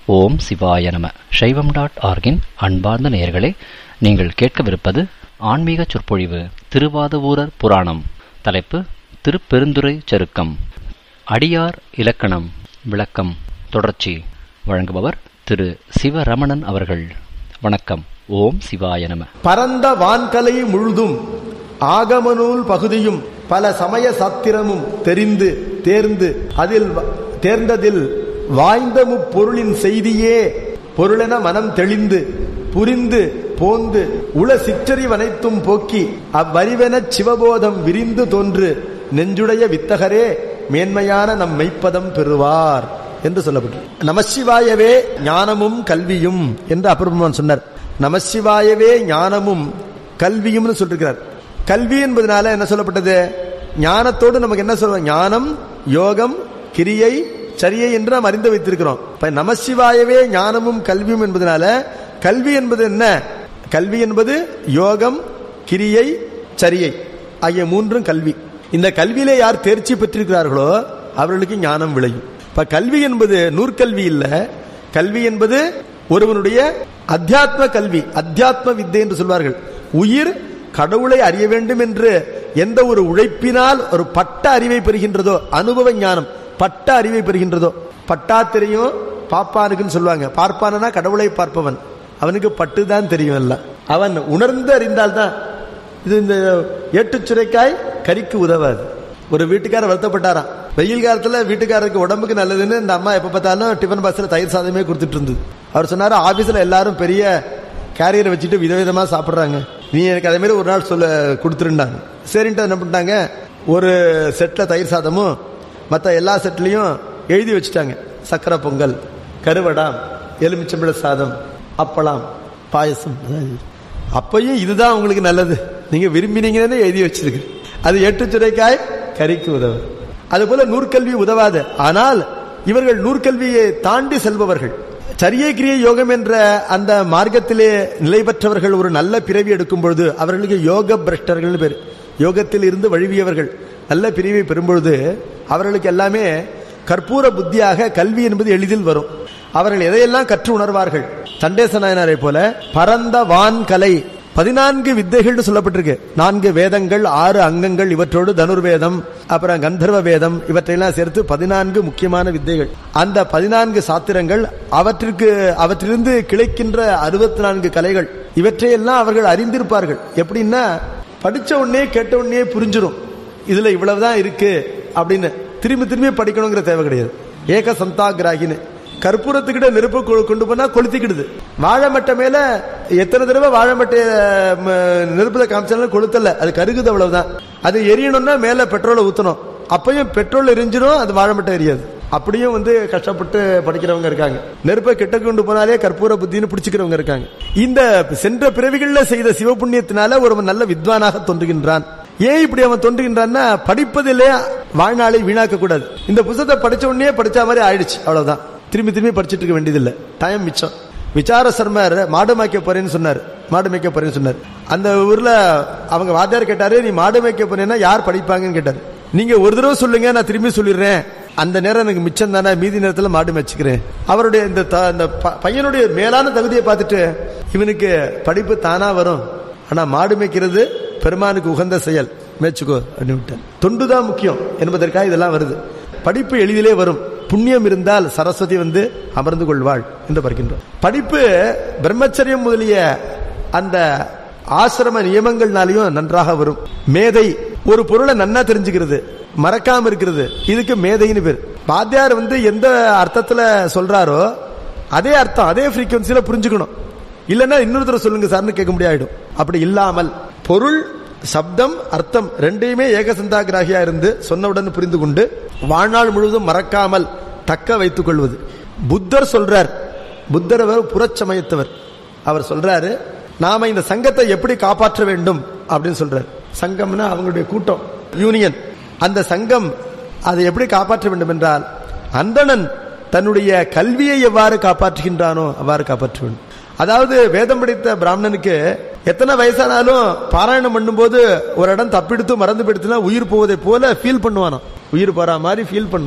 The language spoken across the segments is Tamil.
ஓம் சிவாய நம. சைவம்.org-இன் அன்பார்ந்த நேயர்களே, நீங்கள் கேட்கவிருப்பது ஆன்மீக சொற்பொழிவு திருவாதவூரர் புராணம். தலைப்பு திருப்பெருந்துறை சருக்கம். அடியார் இலக்கணம் விளக்கம் தொடர்ச்சி. வழங்குபவர் திரு சிவரமணன் அவர்கள். வணக்கம். ஓம் சிவாய நம. பரந்த வான்கலை முழுதும் ஆகமநூல் பகுதியும் பல சமய சாத்திரமும் தெரிந்து தேர்ந்து அதில் தேர்ந்ததில் வாய்ந்த முப்பொருளின் செய்தியே பொருளென மனம் தெளிந்து புரிந்து போந்து உள சிற்றறிவனைத்தும் போக்கி அவ்வறிவெனச் சிவபோதம் விரிந்து தோன்று நெஞ்சுடைய வித்தகரே மேன்மையான நம் மெய்ப்பதம் பெறுவார் என்று சொல்லப்பட்டு, நமசிவாயவே ஞானமும் கல்வியும் என்று அப்பர் சொன்னார். நமசிவாயவே ஞானமும் கல்வியும் சொல்லிருக்கிறார். கல்வி என்பதனால என்ன சொல்லப்பட்டது? ஞானத்தோடு நமக்கு என்ன சொல்ல? ஞானம், யோகம், கிரியை, சரியை என்று நாம் அறிந்து வைத்திருக்கிறோம். இப்ப நமசிவாயவே ஞானமும் கல்வியும் என்பதனால கல்வி என்பது என்ன? கல்வி என்பது யோகம், கிரியை, சரியை ஆகிய மூன்றும் கல்வி. இந்த கல்வியிலே யார் தேர்ச்சி பெற்றிருக்கிறார்களோ அவர்களுக்கு ஞானம் விளையும். இப்ப கல்வி என்பது நூற்கல்வி இல்ல. கல்வி என்பது ஒருவனுடைய அத்தியாத்ம கல்வி, அத்தியாத்ம வித்தை என்று சொல்வார்கள். உயிர் கடவுளை அறிய வேண்டும் என்று எந்த ஒரு உழைப்பினால் ஒரு பட்ட அறிவை பெறுகின்றதோ, அனுபவ ஞானம் பட்ட அறிவை பெறுகின்றதோ, பட்டா தெரியும் பாப்பானுக்குன்னு சொல்லுவாங்க. பார்ப்பானா கடவுளை பார்ப்பவன், அவனுக்கு பட்டுதான் தெரியும். அல்ல, அவன் உணர்ந்து அறிந்தால்தான். இது இந்த ஏட்டுச்சுரைக்காய் கறிக்கு உதவாது. ஒரு வீட்டுக்காரர் வருத்தப்பட்டாராம். வெயில் காலத்துல வீட்டுக்காரருக்கு உடம்புக்கு நல்லதுன்னு இந்த அம்மா எப்ப பார்த்தாலும் டிஃபன் பாக்ஸ்ல தயிர் சாதமே கொடுத்துட்டு இருந்தது. அவர் சொன்னாரு, ஆபீஸ்ல எல்லாரும் பெரிய கேரியரை வச்சுட்டு விதவிதமா சாப்பிடுறாங்க, நீ எனக்கு அதே மாதிரி ஒரு நாள் சொல்ல கொடுத்துருந்தாங்க. சரின்ட்டு என்ன பண்ணிட்டாங்க, ஒரு செட்ல தயிர் சாதமும் மற்ற எல்லா செட்லையும் எழுதி வச்சுட்டாங்க. சக்கரை பொங்கல், கருவடாம், எலுமிச்சம்பழ சாதம், அப்பளம், பாயசம். அப்பையும் இதுதான் உங்களுக்கு நல்லது, நீங்க விரும்பினீங்கன்னு எழுதி வச்சிருக்கு. அது ஏட்டுச்சுரைக்காய் கறிக்கு உதவு. அது போல நூற்கல்வி உதவாது. ஆனால் இவர்கள் நூற்கல்வியை தாண்டி செல்பவர்கள், சரியை கிரியை யோகம் என்ற அந்த மார்க்கத்திலே நிலை பெற்றவர்கள் ஒரு நல்ல பிறவி எடுக்கும் பொழுது அவர்களுக்கு யோக பிரஷ்டர்கள் பேர். யோகத்தில் இருந்து வழுவியவர்கள் நல்ல பிரிவை பெறும்பொழுது அவர்களுக்கு எல்லாமே கற்பூர புத்தியாக கல்வி என்பது எளிதில் வரும். அவர்கள் எதையெல்லாம் கற்று உணர்வார்கள். சண்டேச நாயனாரை போல பரந்த வான்கலை 14 வித்தைகள் சொல்லப்பட்டிருக்கு. 4 வேதங்கள், 6 அங்கங்கள், இவற்றோடு தனுர்வேதம், அப்புறம் கந்தர்வ வேதம், இவற்றையெல்லாம் சேர்த்து 14 முக்கியமான வித்தைகள். அந்த 14 சாத்திரங்கள், அவற்றிலிருந்து கிளைக்கின்ற 64 கலைகள், இவற்றையெல்லாம் அவர்கள் அறிந்திருப்பார்கள். எப்படின்னா, படிச்ச உடனே கேட்ட உடனே புரிஞ்சிடும் இதுல இவ்வளவுதான் இருக்கு அப்படின்னு. திரும்பி திரும்பி படிக்கணுங்கிற தேவை கிடையாது. ஏக சந்தாகிராகின்னு கற்பூரத்துக்கிட்ட நெருப்பு கொண்டு போனா கொளுத்திக்கிடுது. வாழைமட்டை மேல எத்தனை தடவை வாழைமட்டை நெருப்புல காமிச்சாலும் கொளுத்தல, அது கருகுது, அவ்வளவுதான். அது எரியணும்னா மேல பெட்ரோலை ஊத்தணும், அப்பயும் பெட்ரோல் எரிஞ்சிடும், அது வாழைமட்டை எரியாது. அப்படியும் கஷ்டப்பட்டு படிக்கிறவங்க இருக்காங்க. நெருப்பை கிட்ட கொண்டு போனாலே கற்பூர புத்தின்னு பிடிச்சிக்கிறவங்க இருக்காங்க. இந்த சென்ற பிறவிகள்ல செய்த சிவபுண்ணியத்தினால ஒரு நல்ல வித்வானாக தோன்றுகின்றான். ஏன் இப்படி அவன் தோன்றுகின்றான்னா, படிப்பதிலே வாழ்நாளை வீணாக்க கூடாது. இந்த புத்தகத்தை படிச்ச உடனே படிச்ச மாதிரி ஆயிடுச்சு, அவ்வளவுதான். திரும்பி திரும்பி படிச்சுட்டு இருக்க வேண்டியதில்லை, டைம் மிச்சம். விசார சர்மர் மாடு மேய்க்க போறேன்னு சொன்னார். அந்த ஊர்ல அவங்க வாத்தியார் கேட்டாரு, நீ மாடு மேய்க்க போறேன்னா யார் படிப்பாங்கன்னு கேட்டாரு. நீங்க ஒரு தடவை சொல்லுங்க, நான் திரும்பி சொல்லிடுறேன், அந்த நேரம் எனக்கு மிச்சம் தானே, மீதி நேரத்தில் மாடு மேய்ச்சிக்கிறேன். அவருடைய இந்த பையனுடைய மேலான தகுதியை பார்த்துட்டு, இவனுக்கு படிப்பு தானா வரும், ஆனா மாடு மேய்க்கிறது பெருமானுக்கு உகந்த செயல், மேய்ச்சிக்கோ அப்படின்னு. தொண்டுதான் முக்கியம் என்பதற்காக இதெல்லாம் வருது. படிப்பு எளிதிலே வரும். புண்ணியம் இருந்தால் சரஸ்வதி அமர்ந்து கொள்வாள் என்று பார்க்கின்றோம். படிப்பு பிரம்மச்சரியம் முதலிய அந்த ஆசிரம நியமங்கள்னாலையும் நன்றாக வரும். மேதை ஒரு பொருளை நன்னா தெரிஞ்சுக்கிறது, மறக்காம இருக்கிறது, இதுக்கு மேதைன்னு பேர். வாத்தியார் எந்த அர்த்தத்துல சொல்றாரோ அதே அர்த்தம் அதே ஃப்ரீக்வன்சியில புரிஞ்சுக்கணும். இல்லைன்னா இன்னொருத்தர சொல்லுங்க சார்னு கேட்க முடியாயிடும். அப்படி இல்லாமல் பொருள், சப்தம், அர்த்தம் ரெண்டையுமே ஏகசந்தாகிராகியா இருந்து சொன்னவுடன் புரிந்து கொண்டு வாழ்நாள் முழுவதும் மறக்காமல் தக்க வைத்துக் கொள்வது. புத்தர் சொல்றார், புத்தர் புறச்சமயத்தவர். அவர் சொல்றாரு, நாம இந்த சங்கத்தை எப்படி காப்பாற்ற வேண்டும் அப்படின்னு சொல்றாரு. சங்கம்னா அவங்களுடைய கூட்டம், யூனியன். அந்த சங்கம் அதை எப்படி காப்பாற்ற வேண்டும் என்றால், அந்தணன் தன்னுடைய கல்வியை எவ்வாறு காப்பாற்றுகின்றானோ அவ்வாறு காப்பாற்ற வேண்டும். அதாவது வேதம் படித்த பிராமணனுக்கு எத்தனை வயசானாலும் பாராயணம் பண்ணும்போது ஒரு இடம் தப்பிடுத்து மறந்து போயிடுத்துனா உயிர் போவதை போல ஃபீல் பண்ணுவானோ, உயிர் போற மாதிரி ஃபீல் பண்ணும்.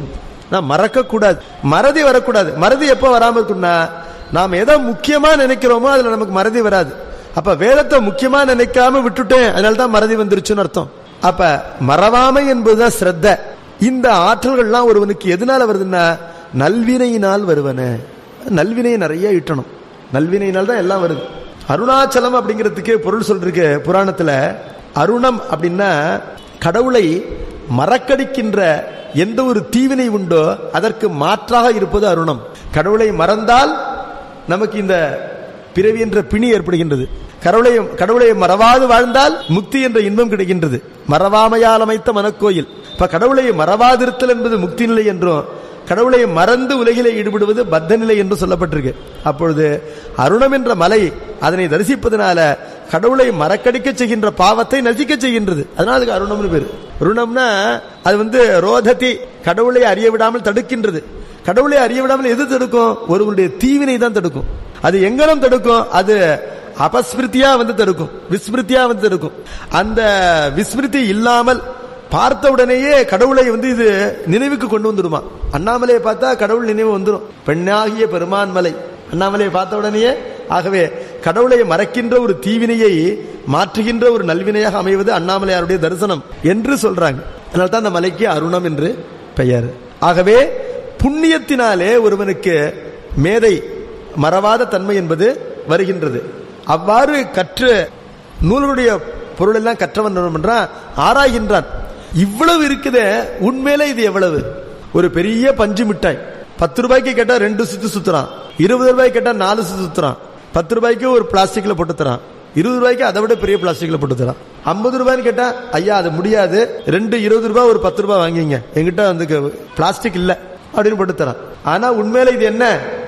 நான் மறக்க கூடாது, மறதி வரக்கூடாது. மறதி எப்ப வராம இருக்கும்னா, நாம் எதை முக்கியமா நினைக்கிறோமோ அதுல நமக்கு மறதி வராது. அப்ப வேதத்தை முக்கியமா நினைக்காம விட்டுட்டேன், அதனால்தான் மறதி வந்துருச்சுன்னு அர்த்தம். அப்ப மறவாமை என்பதுதான் ஸ்ரத்த. இந்த ஆற்றல்கள்லாம் ஒருவனுக்கு எதனால வருதுன்னா, நல்வினையினால் வருவன. நல்வினையை நிறைய ஈட்டணும், நல்வினையினால் தான் எல்லாம் வருது. அருணாச்சலம் அப்படிங்கிறதுக்கு பொருள் சொல்றதுக்கு புராணத்துல, அருணம் அப்படின்னா கடவுளை மறக்கடிக்கின்ற எந்த ஒரு தீவினை உண்டோ அதற்கு மாற்றாக இருப்பது அருணம். கடவுளை மறந்தால் நமக்கு இந்த பிறவி என்ற பிணி ஏற்படுகின்றது. கடவுளை மறவாது வாழ்ந்தால் முக்தி என்ற இன்பம் கிடைக்கின்றது. மறவாமையால் அமைத்த மனக்கோயில். இப்ப கடவுளை மறவாதிருத்தல் என்பது முக்தி நிலை என்றும், கடவுளை மறந்து உலகிலே ஈடுபடுவது பத்த நிலை என்று சொல்லப்பட்டிருக்கு. அப்பொழுது அருணம் என்ற மலை, அதனை தரிசிப்பதனால கடவுளை மறக்கடிக்க செய்கின்ற பாவத்தை நசிக்க செய்கின்றது. அதனால அதுக்கு அருணம்னு பேரு. அருணம்னா அது ரோததி, கடவுளை அறிய விடாமல் தடுக்கின்றது. கடவுளை அறிய விடாமல் எது தடுக்கும்? ஒருவருடைய தீவினை தான் தடுக்கும். அது எங்கனம் தடுக்கும்? அது அபஸ்மிருதியா தடுக்கும், விஸ்மிருதியா தடுக்கும். அந்த விஸ்மிருதி இல்லாமல் பார்த்த உடனேயே கடவுளை இது நினைவுக்கு கொண்டு வந்துடுமா. அண்ணாமலையை பார்த்தா கடவுள் நினைவு வந்துடும். பெண்ணாகிய பெருமான் மலை, அண்ணாமலையை பார்த்த உடனேயே. ஆகவே கடவுளை மறக்கின்ற ஒரு தீவினையை மாற்றுகின்ற ஒரு நல்வினையாக அமைவது அண்ணாமலையாருடைய தரிசனம் என்று சொல்றாங்க. அதனால்தான் அந்த மலைக்கு அருணம் என்று பெயர். ஆகவே புண்ணியத்தினாலே ஒருவனுக்கு மேதை மறவாத தன்மை என்பது வருகின்றது. அவ்வாறு கற்று நூல்களுடைய பொருள் எல்லாம் கற்றவன் என்றான், ஆராய்கின்றான். இவ்வளவு இருக்குதே, உண்மையில இது எவ்வளவு? ஒரு பெரிய பஞ்சு மிட்டாய் 10 ரூபாய்க்கு கேட்டா 2 சுத்து சுத்துறான், 20 ரூபாய்க்கு கேட்டா 4 சுத்து சுத்துறான், 10 ரூபாய்க்கு ஒரு பிளாஸ்டிக்ல போட்டு தரான், 20 ரூபாய்க்கு அதை விட பெரிய பிளாஸ்டிக்ல போட்டு தரான். 50 ரூபாய்னு கேட்டா, ஐயா அது முடியாது, 2 20 ரூபாய் ஒரு 10 ரூபாய் வாங்கிங்க, எங்கிட்ட பிளாஸ்டிக் இல்ல அப்படின்னு போட்டு தரான். ஆனா உண்மையில இது என்ன?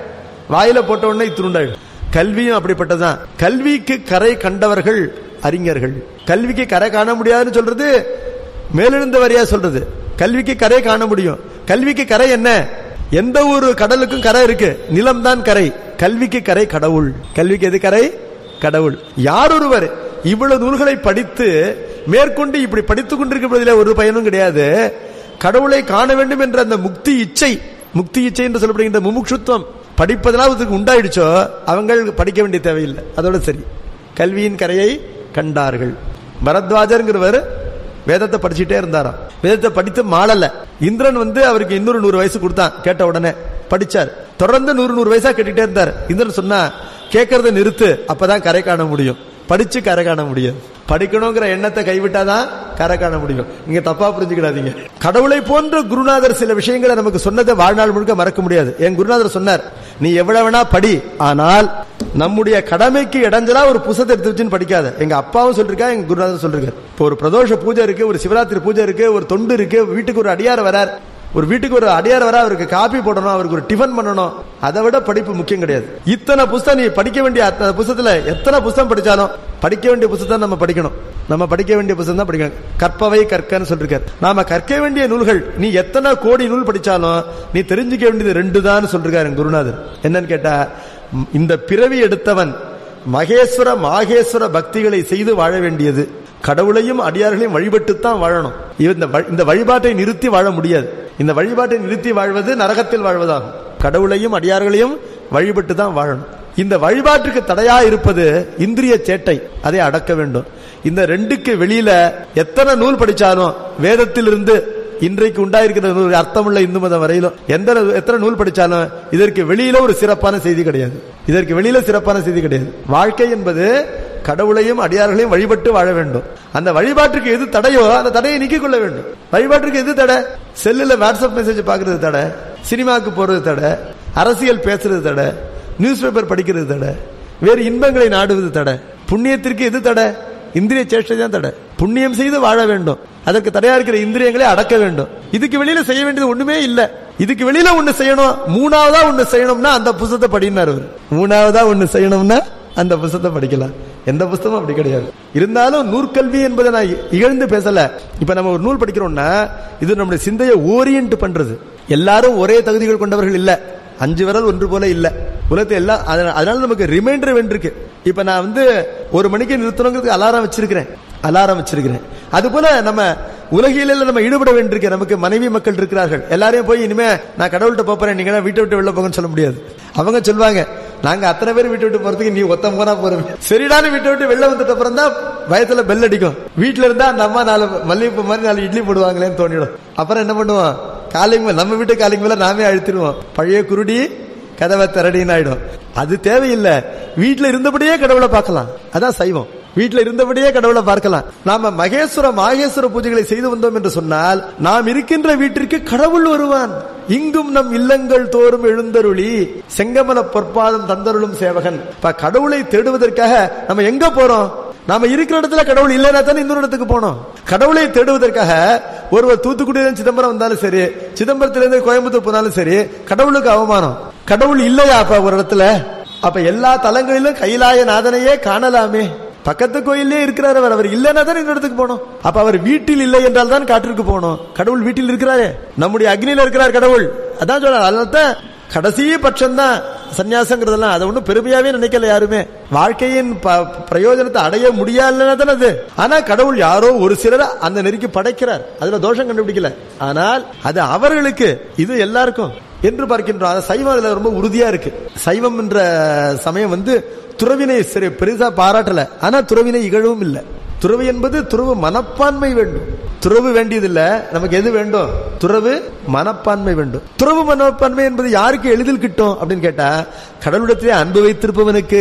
வாயில போட்ட உடனே இத்துருண்டாயிடும். கல்வியும் அப்படிப்பட்டதான். கல்விக்கு கரை கண்டவர்கள் அறிஞர்கள். கல்விக்கு கரை காண முடியாதுன்னு சொல்றது மேலெழுந்த வரியா சொல்றது. கல்விக்கு கரை காண முடியும். கல்விக்கு கரை என்ன? எந்த ஒரு கடலுக்கும் கரை இருக்கு, நிலம்தான் கரை. கல்விக்கு கரை கடவுள். கல்விக்கு எது கரை? கடவுள். யார் ஒருவர் இவ்வளவு நூல்களை படித்து மேற்கொண்டு இப்படி படித்துக் கொண்டிருக்கிறதில் ஒரு பயனும் கிடையாது. கடவுளை காண வேண்டும் என்ற அந்த முக்தி இச்சை, முக்தி இச்சை என்று சொல்லப்படுகின்ற முமுட்சுத்துவம் படிப்பதனால் உண்டாயிடுச்சோ அவங்க படிக்க வேண்டிய தேவையில்லை. அதோட சரி. கல்வியின் கரையை கண்டார்கள். பரத்வாஜர்ங்கிறவர் வேதத்தை படிச்சுட்டே இருந்தாராம். வேதத்தை படித்து மாளல. இந்திரன் அவருக்கு இன்னொரு 100 வயசு கொடுத்தான். கேட்ட உடனே படிச்சார். தொடர்ந்து 100 வயசா கேட்டுட்டே இருந்தார். இந்திரன் சொன்னா, கேட்கறத நிறுத்து, அப்பதான் கரை காண முடியும். படிச்சு கரை காண முடியும். படிக்கணுங்கிற எண்ணத்தை கைவிட்டாதான் கரை காண முடியும். நீங்க தப்பா புரிஞ்சுக்கிடாதீங்க. கடவுளை போன்ற குருநாதர் சில விஷயங்களை நமக்கு சொன்னதை வாழ்நாள் முழுக்க மறக்க முடியாது. என் குருநாதர் சொன்னார், நீ எவ்வளவு வேணா படி, ஆனால் நம்முடைய கடமைக்கு இடைஞ்சலா ஒரு புத்தகத்தை எடுத்து வச்சுன்னு படிக்காத. எங்க அப்பாவும் சொல்லிருக்கா, எங்க குருநாதர் சொல்லிருக்காரு. இப்போ ஒரு பிரதோஷ பூஜை இருக்கு, ஒரு சிவராத்திரி பூஜை இருக்கு, ஒரு தொண்டு இருக்கு, வீட்டுக்கு ஒரு அடியார் வரார், அவருக்கு காபி போடணும், அவருக்கு ஒரு டிஃபன் பண்ணணும். அதை விட படிப்பு முக்கியம் கிடையாது. இத்தனை புத்தகம் நீ படிக்க வேண்டிய புத்தகத்துல எத்தனை புத்தகம் படிச்சாலும் படிக்க வேண்டிய புத்தகம் நம்ம படிக்கணும். நம்ம படிக்க வேண்டிய புத்தகம் தான் படிக்கணும். கற்பவை கற்கன்னு சொல்லிருக்காரு. நாம கற்க வேண்டிய நூல்கள் நீ எத்தனை கோடி நூல் படிச்சாலும் நீ தெரிஞ்சுக்க வேண்டியது 2 தான் சொல்லிருக்காரு குருநாதர். என்னன்னு கேட்டா, இந்த பிறவி எடுத்தவன் மகேஸ்வர மாகேஸ்வர பக்திகளை செய்து வாழ வேண்டியது. கடவுளையும் அடியார்களையும் வழிபட்டுத்தான் வாழணும். இந்த வழிபாட்டை நிறுத்தி வாழ முடியாது. இந்த வழிபாட்டை நிறுத்தி வாழ்வது நரகத்தில் வாழ்வதாகும். கடவுளையும் அடியார்களையும் வழிபட்டு தான் வாழணும். இந்த வழிபாட்டுக்கு தடையா இருப்பது இந்திரிய சேட்டை, அதை அடக்க வேண்டும். இந்த 2க்கு வெளியில எத்தனை நூல் படிச்சாலும், வேதத்திலிருந்து இன்றைக்கு உண்டாயிருக்கிற அர்த்தமுள்ள இந்து மதம் வரையிலும் எத்தனை நூல் படிச்சாலும் இதற்கு வெளியில ஒரு சிறப்பான செய்தி கிடையாது. இதற்கு வெளியில சிறப்பான செய்தி கிடையாது. வாழ்க்கை என்பது கடவுளையும் அடியார்களையும் வழிபட்டு வாழ வேண்டும். அந்த வழிபாட்டுக்கு எது தடையோ அந்த தடையை நீக்கிக் கொள்ள வேண்டும். வழிபாட்டுக்கு எது தடை? செல்லுல வாட்ஸ்அப் மெசேஜ் பாக்குறது தடை, சினிமாவுக்கு போறது தடை, அரசியல் பேசுறது தடை, நியூஸ் பேப்பர் படிக்கிறது தடை, வேறு இன்பங்களை நாடுவது தடை. புண்ணியத்திற்கு எது தடை? இந்திரிய சேஷ்டை தான் தடை. புண்ணியம் செய்து வாழ வேண்டும். அதற்கு தடையா இருக்கிற இந்திரியங்களை அடக்க வேண்டும். இதுக்கு வெளியில செய்ய வேண்டியது ஒண்ணுமே இல்ல. இதுக்கு வெளியில ஒண்ணு செய்யணும், 3ஆவதா ஒண்ணு செய்யணும்னா அந்த புத்தகத்தை படினார் அவர். 3ஆவதா ஒண்ணு செய்யணும்னா அந்த புத்தகத்தை படிக்கலாம். எந்த புத்தகமும் அப்படி கிடையாது. இருந்தாலும் நூற்கல்வி என்பதை நான் இகழ்ந்து பேசல. இப்ப நம்ம ஒரு நூல் படிக்கிறோம்னா இது நம்முடைய சிந்தையை ஓரியன்ட் பண்றது. எல்லாரும் ஒரே தகுதிகள் கொண்டவர்கள் இல்ல, 5 விரல் ஒன்று போல இல்ல உலகத்தை எல்லாம். அதனால நமக்கு ரிமைண்டர் வேண்டியிருக்கு. இப்ப நான் 1 மணிக்கு நிறுத்தணுங்கிறதுக்கு அலாரம் வச்சிருக்கிறேன். அது போல நம்ம உலகில நம்ம ஈடுபட வேண்டியிருக்க. நமக்கு மனைவி மக்கள் இருக்கிறார்கள். எல்லாரையும் போய் இனிமே நான் கடவுள்கிட்ட போறேன், நீங்க வீட்டை விட்டு வெளில போங்கன்னு சொல்ல முடியாது. அவங்க சொல்லுவாங்க, நாங்க அத்தனை பேர் வீட்டை விட்டு போறதுக்கு நீ ஒத்த போனா போறோம். சரிடான வீட்டை விட்டு வெளில வந்துட்ட அப்புறம் தான் வயத்துல பெல் அடிக்கும். வீட்டுல இருந்தா அந்த அம்மா 4 மல்லிகைப்பூ மாதிரி 4 இட்லி போடுவாங்களேன்னு தோணிடும். அப்புறம் என்ன பண்ணுவோம், காலிங் நம்ம வீட்டு காலிங் மேல நாமே அழுத்திடுவோம். பழைய குருடி கதவை திரடின்னு ஆயிடும். அது தேவையில்லை. வீட்டுல இருந்தபடியே கடவுளை பார்க்கலாம். அதான் சைவம். வீட்டுல இருந்தபடியே கடவுளை பார்க்கலாம். நாம மாகேஸ்வர பூஜைகளை செய்து வந்தோம் என்று சொன்னால் நாம் இருக்கின்ற வீட்டிற்கு கடவுள் வருவான். இங்கும் நம் இல்லங்கள் தோறும் எழுந்தருளி செங்கமல பொற்பாதம் தந்தருளும் சேவகன். கடவுளை தேடுவதற்காக நம்ம எங்க போறோம்? நாம இருக்கிற இடத்துல கடவுள் இல்லைன்னா தானே இன்னொரு இடத்துக்கு போனோம். கடவுளை தேடுவதற்காக ஒருவர் தூத்துக்குடியிலிருந்து சிதம்பரம் வந்தாலும் சரி, சிதம்பரத்திலிருந்து கோயம்புத்தூர் போனாலும் சரி, கடவுளுக்கு அவமானம். கடவுள் இல்லையா அப்ப ஒரு இடத்துல? அப்ப எல்லா தலங்களிலும் கைலாய நாதனையே காணலாமே. பக்கத்து கோயிலே இருக்கிறார் அவர். அவர் இல்லைன்னா தான் இந்த இடத்துக்கு போனோம். அப்ப அவர் வீட்டில் இல்லை என்றால் தான் காட்டிற்கு போனோம். கடவுள் வீட்டில் இருக்கிறாரே, நம்முடைய அக்னியில இருக்கிறார் கடவுள். அதான் சொல்றாரு. அதனால்தான் கடைசி பட்சம் தான் சன்னியாசங்கிறதெல்லாம். அதை ஒன்னும் பெருமையாவே நினைக்கல யாருமே. வாழ்க்கையின் பிரயோஜனத்தை அடைய முடியாதுன்னா தானே அது. ஆனா கடவுள் யாரோ ஒரு சிலர் அந்த நெருக்கி படைக்கிறார். அதுல தோஷம் கண்டுபிடிக்கல. ஆனால் அது அவர்களுக்கு, இது எல்லாருக்கும் என்று பார்க்கின்றோம். சைவம் அதுல ரொம்ப உறுதியா இருக்கு. சைவம் என்ற சமயம் துறவினை சரி பெரிசா பாராட்டல. ஆனா துறவினை இகழவும் இல்லை. துறவு என்பது துறவு மனப்பான்மை வேண்டும். துறவு வேண்டியதில்ல, நமக்கு எது வேண்டும்? துறவு மனப்பான்மை வேண்டும். துறவு மனப்பான்மை என்பது யாருக்கு எளிதில் கிட்டும் அப்படின்னு கேட்டா, கடவுளிடத்திலே அன்பு வைத்திருப்பவனுக்கு.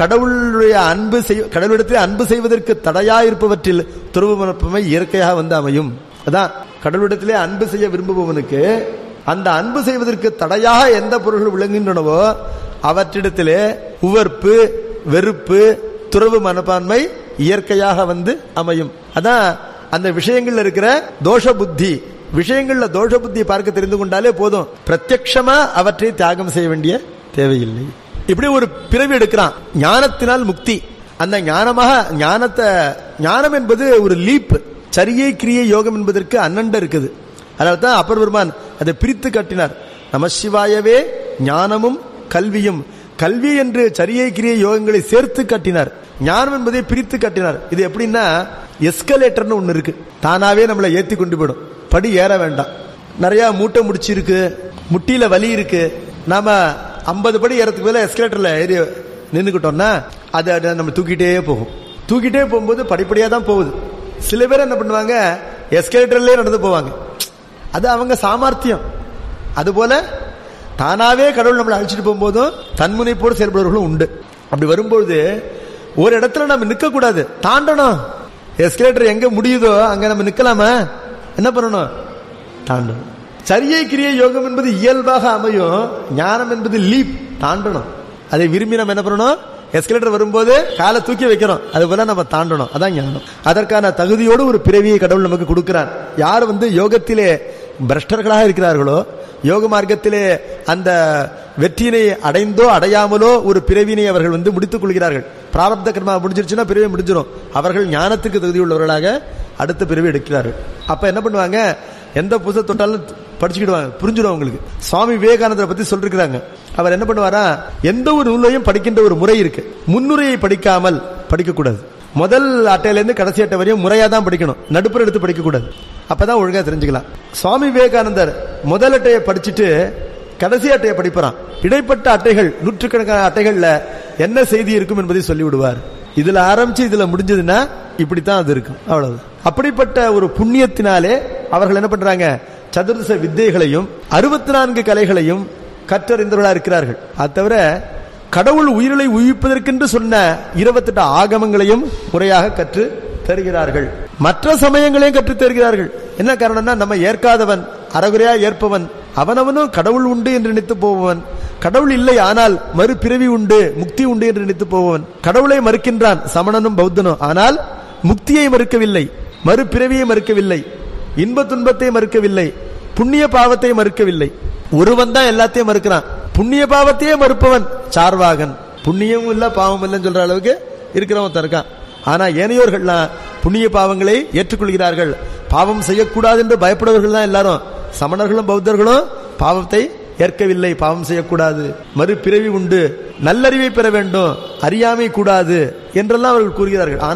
கடவுளிடத்திலே அன்பு செய்வதற்கு தடையா இருப்பவற்றில் துறவு மனப்பான்மை இயற்கையாக அமையும். அதான் கடவுளிடத்திலே அன்பு செய்ய விரும்புபவனுக்கு அந்த அன்பு செய்வதற்கு தடையாக எந்த பொருள்கள் விளங்குகின்றனவோ அவற்றிடத்திலே உவர்ப்பு, வெறுப்பு, துறவு மனப்பான்மை இயற்கையாக அமையும். அதான் அந்த விஷயங்கள்ல இருக்கிற தோஷ புத்தி. விஷயங்கள்ல தோஷ புத்தி பார்க்க தெரிந்து கொண்டாலே போதும். பிரத்யக்ஷமா அவற்றை தியாகம் செய்ய வேண்டிய தேவையில்லை. இப்படி ஒரு பிறவி எடுக்கிறான். ஞானத்தினால் முக்தி. அந்த ஞானம் என்பது ஒரு லீப். சரியை கிரியை யோகம் என்பதற்கு அண்ணண்ட இருக்குது. அதனால்தான் அப்பர் பெருமான் அதை பிரித்து காட்டினார். நமசிவாயவே ஞானமும் கல்வியும். கல்வி என்று சரியை கிரியை யோகங்களை சேர்த்து காட்டினார். ஞானம் என்பதை பிரித்து காட்டினார். இது எப்படின்னா, எஸ்கலேட்டர்னு ஒண்ணு இருக்கு. தானாவே நம்மளை ஏத்தி கொண்டு போயிடும். படி ஏற வேண்டாம். நிறைய மூட்டை முடிச்சு இருக்கு, முட்டியில வலி இருக்கு. நாம 50 படி ஏறதுக்கு மேல எஸ்கலேட்டர்ல ஏறி நின்றுக்கிட்டோம்னா அது நம்ம தூக்கிட்டே போகும். தூக்கிட்டே போகும்போது படிப்படியா தான் போகுது. சில பேர் என்ன பண்ணுவாங்க, எஸ்கலேட்டர்லயே நடந்து போவாங்க. அது அவங்க சாமர்த்தியம். அதுபோல தானாவே கடவுள் நம்மளை அழிச்சிட்டு போகும்போதும் தன்முனைப்போடு செயல்படுவர்களும் உண்டு. அப்படி வரும்போது ஒரு இடத்துல நம்ம நிக்க கூடாது, தாண்டணும். எஸ்கலேட்டர் எங்க முடியுதோ அங்க நம்ம நிக்கலாமா? என்ன பண்ணணும்? தாண்டணும். சரியை கிரியை யோகம் என்பது இயல்பாக அமையும். ஞானம் என்பது லீப், தாண்டணும். அதை விரும்பி நம்ம என்ன பண்ணணும்? எஸ்கலேட்டர் வரும்போது காலை தூக்கி வைக்கிறோம், அது போல நம்ம தாண்டணும். அதான் ஞானம். அதற்கான தகுதியோடு ஒரு பிறவியை கடவுள் நமக்கு கொடுக்கிறான். யார் யோகத்திலே பிரஷ்டர்களாக இருக்கிறார்களோ, யோக மார்க்கத்திலே அந்த வெற்றியினை அடைந்தோ அடையாமலோ ஒரு பிறவினை அவர்கள் முடித்துக் கொள்கிறார்கள். பிராரப்த கர்மா முடிஞ்சிருச்சுன்னா பிறவி முடிஞ்சிடும். அவர்கள் ஞானத்துக்கு தகுதியுள்ளவர்களாக அடுத்த பிறவி எடுக்கிறார்கள். அப்ப என்ன பண்ணுவாங்க, எந்த புதுசை தொட்டாலும் படிச்சுக்கிடுவாங்க, புரிஞ்சிடும் அவங்களுக்கு. சுவாமி விவேகானந்தரை பத்தி சொல்லிருக்கிறாங்க. அவர் என்ன பண்ணுவாரா, எந்த ஒரு நூலையும் படிக்கின்ற ஒரு முறை இருக்கு. முன்னுரையை படிக்காமல் படிக்க கூடாது. முதல் அட்டையிலிருந்து கடைசி அட்டை வரையும் முறையா தான் படிக்கணும். நடுப்புற எடுத்து படிக்க கூடாது. அப்பதான் ஒழுங்கா தெரிஞ்சுக்கலாம். சுவாமி விவேகானந்தர் முதல் அட்டையை படிச்சுட்டு கடைசி அட்டையை படிப்பாராம். இடைப்பட்ட அட்டைகள், நூற்றுக்கணக்கான அட்டைகள்ல என்ன செய்தி இருக்கும் என்பதை சொல்லி விடுவார். இதுல ஆரம்பிச்சு இதுல முடிஞ்சதுன்னா இப்படித்தான் அது இருக்கும், அவ்வளவு. அப்படிப்பட்ட ஒரு புண்ணியத்தினாலே அவர்கள் என்ன பண்றாங்க, சதுர்தச வித்தைகளையும் 64 கலைகளையும் கற்றறிந்தவர்களா இருக்கிறார்கள். அது தவிர கடவுள் உயிர்களை உயிர்ப்பதற்கென்று சொன்ன 28 ஆகமங்களையும் முறையாக கற்று தருகிறார்கள். மற்ற சமயங்களையும் கற்றுத் தருகிறார்கள். என்ன காரணம்னா, நம்ம ஏற்காதவன், அறகுறையா ஏற்பவன், அவனவனும் கடவுள் உண்டு என்று நினைத்து போபவன், கடவுள் இல்லை ஆனால் மறுபிறவி உண்டு, முக்தி உண்டு என்று நினைத்து போபவன், கடவுளை மறுக்கின்றான் சமணனும் பௌத்தனும், ஆனால் முக்தியை மறுக்கவில்லை, மறுபிறவியை மறுக்கவில்லை, இன்ப துன்பத்தை மறுக்கவில்லை, புண்ணிய பாவத்தை மறுக்கவில்லை. ஒருவன் தான் எல்லாத்தையும் மறுக்கிறான். புண்ணிய பாவத்தையே மறுப்பவன் சார்வாகன். புண்ணியமும் இல்ல பாவம் இல்லைன்னு சொல்ற அளவுக்கு இருக்கிறவன் இருக்கான். ஆனா ஏனையோர்கள்லாம் புண்ணிய பாவங்களை ஏற்றுக்கொள்கிறார்கள். பாவம் செய்யக்கூடாது என்று பயப்படுவர்கள் தான் எல்லாரும். சமணர்களும் பௌத்தர்களும் பாவத்தை ஏற்கவில்லை. பாவம் செய்யக்கூடாது, மறுபிறவி உண்டு, நல்லறிவை பெற வேண்டும், அறியாமை கூடாது என்றெல்லாம் அவர்கள் கூறுகிறார்கள். ஆனால்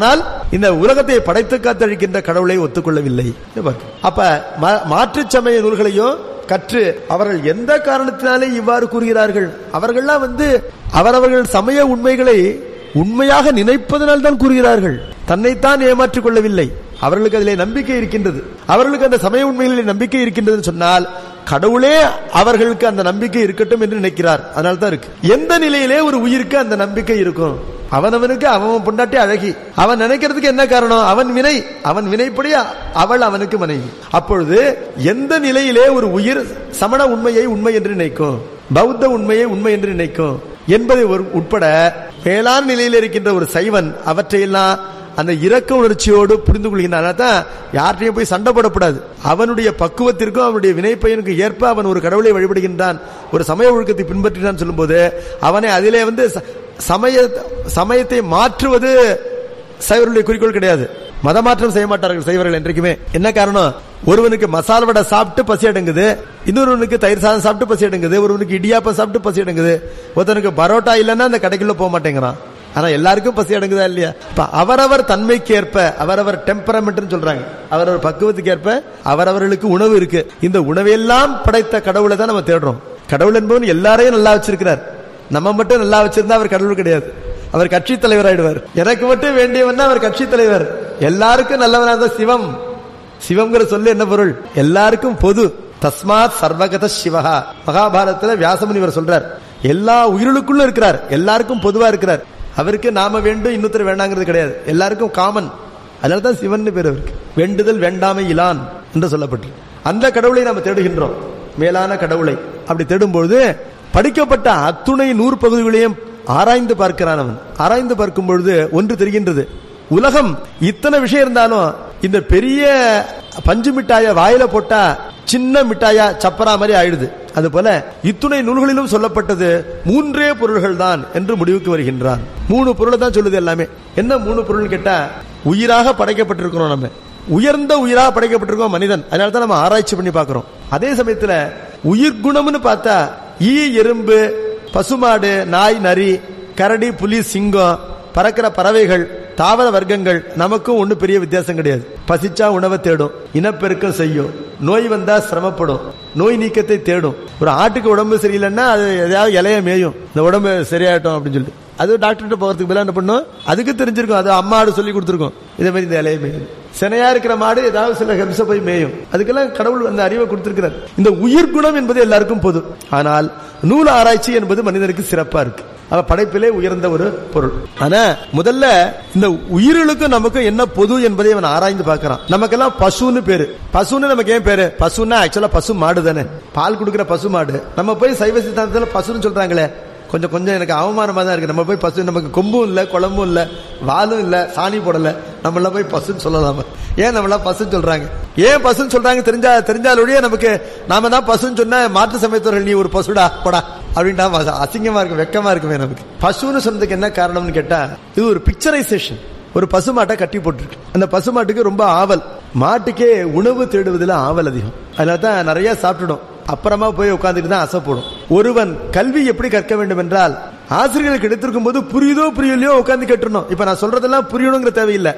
இந்த உலகத்தை படைத்து காத்தழிக்கின்ற கடவுளை ஒத்துக்கொள்ளவில்லை. அப்ப மாற்று சமய நூல்களையும் கற்று அவர்கள் எந்த காரணத்தினாலே இவ்வாறு கூறுகிறார்கள்? அவர்கள்லாம் அவரவர்கள் சமய உண்மைகளை உண்மையாக நினைப்பதனால் தான் கூறுகிறார்கள். தன்னைத்தான் ஏமாற்றிக் கொள்ளவில்லை. அவர்களுக்கு அதிலே நம்பிக்கை இருக்கின்றது. அவர்களுக்கு அந்த சமய உண்மைகளில் நம்பிக்கை இருக்கின்றது சொன்னால் கடவுளே அவர்களுக்கு அந்த நம்பிக்கை இருக்கட்டும் என்று நினைக்கிறார். அதனால தான் இருக்கு. எந்த நிலையிலே ஒரு உயிருக்கு அந்த நம்பிக்கை இருக்கும்? அவனவனுக்கு அவன் பொண்டாட்டி அழகி. அவன் நினைக்கிறதுக்கு என்ன காரணம்? அவன் வினைப்படி அவள் அவனுக்கு மனைவி. அப்பொழுது எந்த நிலையிலே ஒரு உயிர் சமண உண்மையை உண்மை என்று நினைக்கும், பௌத்த உண்மையை உண்மை என்று நினைக்கும் என்பதை உட்பட மேலான நிலையில் இருக்கின்ற ஒரு சைவன் அவற்றையெல்லாம் அந்த இரக்க உணர்ச்சியோடு புரிந்து கொள்கின்றான். யார்கிட்டையும் போய் சண்டை போடப்படாது. அவனுடைய பக்குவத்திற்கும் அவனுடைய வினைப்பயனுக்கு ஏற்ப அவன் ஒரு கடவுளை வழிபடுகின்றான், ஒரு சமய ஒழுக்கத்தை பின்பற்றினான் சொல்லும் போது அவனை அதிலே சமயத்தை மாற்றுவது சைவர்களுடைய குறிக்கோள் கிடையாது. மதமாற்றம் செய்ய மாட்டார்கள் சைவர்கள் என்றைக்குமே. என்ன காரணம்? ஒருவனுக்கு மசால் வடை சாப்பிட்டு பசி அடங்குது, இன்னொருவனுக்கு தயிர் சாதம் சாப்பிட்டு பசி அடங்குது, ஒருவனுக்கு இடியாப்பம் சாப்பிட்டு பசி அடங்குது, ஒருத்தனுக்கு பரோட்டா இல்லைன்னா அந்த கடைக்குள்ள போக மாட்டேங்கிறான். ஆனா எல்லாருக்கும் பசி அடங்குதா இல்லையா? அவரவர் தன்மைக்கு ஏற்ப, அவரவர் டெம்பரமெண்ட் சொல்றாங்க, அவரவர் பக்குவத்துக்கு ஏற்ப அவரவர்களுக்கு உணவு இருக்கு. இந்த உணவெல்லாம் படைத்த கடவுளை தான் நம்ம தேடுறோம். கடவுள் என்பவன் எல்லாரையும் நல்லா வச்சிருக்கிறார். நம்ம மட்டும் நல்லா வச்சிருந்தா அவர் கடவுள் கிடையாது, அவர் கட்சி தலைவர் ஆயிடுவார். எனக்கு மட்டும் வேண்டியவன் அவர் கட்சி தலைவர். எல்லாருக்கும் நல்லவனாக சிவம். சிவம்ங்கிற சொல்லு என்ன பொருள்? எல்லாருக்கும் பொது. தஸ்மாத் சர்வகத சிவஹா. மகாபாரதத்துல வியாசமுனிவர் சொல்றார், எல்லா உயிர்களுக்குள்ள இருக்கிறார், எல்லாருக்கும் பொதுவா இருக்கிறார். அவருக்கு நாம வேண்டும் இன்னொருத்தர் வேண்டாங்கிறது கிடையாது, எல்லாருக்கும் காமன். அதனாலதான் சிவன் பேர் அவருக்கு. வேண்டுதல் வேண்டாமை இலான் என்று சொல்லப்பட்டு அந்த கடவுளை நாம தேடுகின்றோம், மேலான கடவுளை. அப்படி தேடும்போது படிக்கப்பட்ட அத்துணை 100 பகுதிகளையும் ஆராய்ந்து பார்க்கிறான் அவன். ஆராய்ந்து பார்க்கும் பொழுது ஒன்று தெரிகின்றது, உலகம் இத்தனை விஷயம் இருந்தாலும் இந்த பெரிய பஞ்சு மிட்டாய வாயில போட்டா சின்ன மிட்டாயா சப்பரா மாதிரி ஆயிடுது. அது போல இத்துணை நூல்களிலும் சொல்லப்பட்டது 3 பொருள்கள் தான் என்று முடிவுக்கு வருகின்றான். 3 பொருளை தான் சொல்லுது எல்லாமே. என்ன 3 பொருள் கேட்டா, உயிராக படைக்கப்பட்டிருக்கிறோம், நம்ம உயர்ந்த உயிராக படைக்கப்பட்டிருக்கோம் மனிதன். அதனால தான் நம்ம ஆராய்ச்சி பண்ணி பார்க்கிறோம். அதே சமயத்துல உயிர் குணம்னு பார்த்தா ஈ, எறும்பு, பசுமாடு, நாய், நரி, கரடி, புலி, சிங்கம், பறக்கிற பறவைகள், தாவர வர்க்கங்கள் நமக்கும் ஒண்ணு பெரிய வித்தியாசம் கிடையாது. பசிச்சா உணவை தேடும், இனப்பெருக்கம் செய்யும், நோய் வந்தா சிரமப்படும், நோய் நீக்கத்தை தேடும். ஒரு ஆட்டுக்கு உடம்பு சரியில்லைன்னா அது எதையாவது இலைய மேயும், இந்த உடம்பு சரியாயிட்டோம் அப்படின்னு சொல்லி அது டாக்டர்கிட்ட போகிறதுக்கு பதிலாக என்ன பண்ணும், அதுக்கு தெரிஞ்சிருக்கும், அது அம்மா ஆடு சொல்லி கொடுத்துருக்கோம், இதே மாதிரி இந்த இலைய மேயும். சினையா இருக்கிற மாடு ஏதாவது சில ஹெம்ச போய் மேயும். அதுக்கெல்லாம் கடவுள் அந்த அறிவை கொடுத்திருக்கிறார். இந்த உயிர் குணம் என்பது எல்லாருக்கும் பொது. ஆனால் நூல் ஆராய்ச்சி என்பது மனிதனுக்கு சிறப்பா இருக்கு. படைப்பிலே உயர்ந்த ஒரு பொருள். ஆனா முதல்ல இந்த உயிர்களுக்கும் நமக்கும் என்ன பொது என்பதை அவன் ஆராய்ந்து பார்க்கிறான். நமக்கெல்லாம் பசுன்னு பேரு. பசுன்னு நமக்கு ஏன் பேரு? பசுன்னா ஆக்சுவலா பசு மாடு தானே, பால் கொடுக்கிற பசு மாடு. நம்ம போய் சைவ சித்தாந்தத்துல பசுன்னு சொல்றாங்களே, கொஞ்சம் எனக்கு அவமானமா தான் இருக்கு. நம்ம போய் பசு, நமக்கு கொம்பும் இல்ல, குழம்பும் இல்ல, வாலும் இல்ல, சாணி போடல, நம்மள போய் பசுன்னு சொல்லலாமா? ஏன் நம்மள பசுன்னு சொல்றாங்க? ஏன் பசுன்னு சொல்றாங்க தெரிஞ்சாலுடைய நமக்கு நாம தான் பசுன்னு சொன்ன மாற்று சமயத்தவர்கள் நீ ஒரு பசுடா போடா அப்படின்டா அசிங்கமா இருக்கு, வெக்கமா இருக்குமே நமக்கு. பசுன்னு சொன்னதுக்கு என்ன காரணம்னு கேட்டா, இது ஒரு பிக்சரைசேஷன். ஒரு பசுமாட்டை கட்டி போட்டுருக்கு. அந்த பசுமாட்டுக்கு ரொம்ப ஆவல், மாட்டுக்கே உணவு தேடுவதில் ஆவல் அதிகம். அதனாலதான் நிறைய சாப்பிட்டுடும், அப்புறமா போய் உட்கார்ந்துட்டு தான் அசை போடும். ஒருவன் கல்வி எப்படி கற்க வேண்டும் என்றால், ஆசிரியர்களுக்கு எடுத்திருக்கும் போது புரியுதோ புரியலையோ உட்கார்ந்து கேட்டுறணும். இப்ப நான் சொல்றதெல்லாம் புரியணுங்கிற தேவையில்லை.